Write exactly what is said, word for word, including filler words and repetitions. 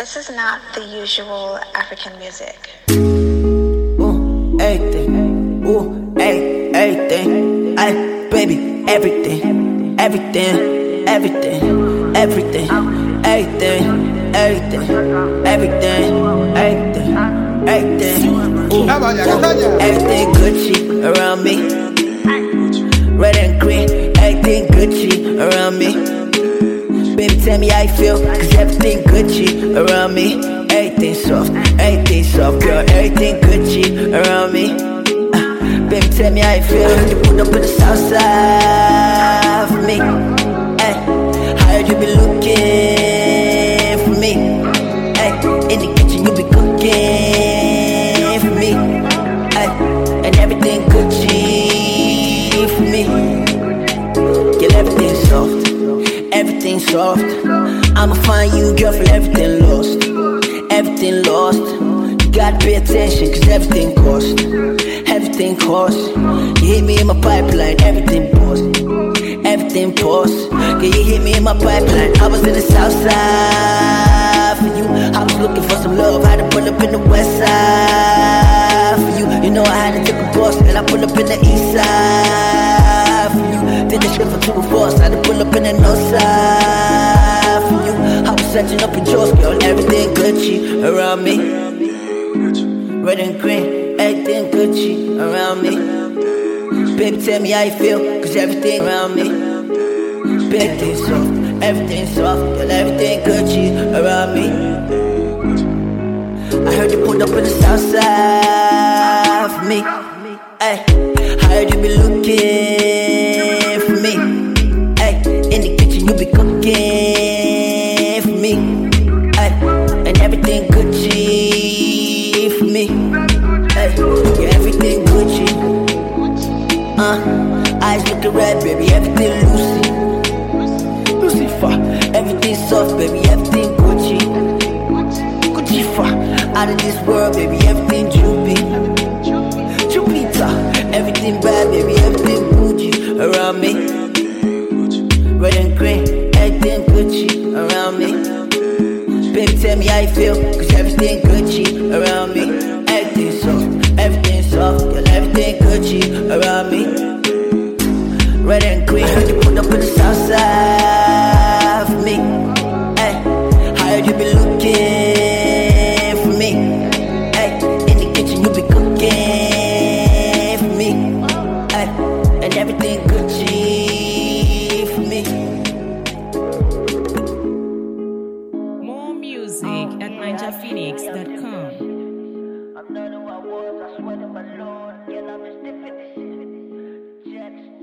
This is not the usual African music. Ooh, everything. Ooh, ay, everything. Ay, baby, everything. Everything. Everything. Everything. Everything. Everything. Everything. Everything. Everything. Ooh, ooh, everything Gucci around me. Red and green. Everything Gucci around me. Baby, tell me how you feel, cause everything Gucci around me. Everything soft, everything soft, girl, everything Gucci around me. uh, Baby, tell me how you feel. I heard you put up in the south side for me. Ay, I heard you be looking for me. Ay, in the kitchen you be cooking for me. Ay, and everything Gucci for me. Get everything soft, everything soft. I'ma find you, girl, for everything lost. Everything lost. You gotta pay attention, cause everything cost. Everything cost. You hit me in my pipeline, everything paused. Everything paused. Yeah, you hit me in my pipeline. I was in the south side for you. I was looking for some love, had to pull up in the west side for you. You know I had to take a bus, and I pull up in the east side for you. Did the shit for two of us, had to pull up in the north side for you. I was setting up in Jaws, girl, everything Gucci around me. Red and green, everything Gucci around me. Baby, tell me how you feel, cause everything around me. Everything soft, everything soft, girl, everything Gucci around me. I heard you pulled up in the south side for me. Ay, I heard you be looking for me. Ay, in the kitchen you be cooking for me. Ay, and everything Gucci for me. Ay, yeah, everything Gucci. Uh, eyes looking red, baby, everything Lucy. Lucifer, everything soft, baby, everything Gucci. Gucci fa, out of this world, baby, everything Juby. Jupiter, everything bad, baby, everything Gucci around me. Red and green, everything Gucci around me. Baby, tell me how you feel, cause everything Gucci around me. Everything soft, everything soft, girl, everything Gucci around me. Red and green, I heard you put up in the south side for me. Ay, I heard you be looking for me. Ay, in the kitchen you be cooking for me. Ay, and everything Gucci for me. More music at ninja phoenix dot com. I'm not who I was, I swear to my Lord. Yeah, I'm just different. Jets.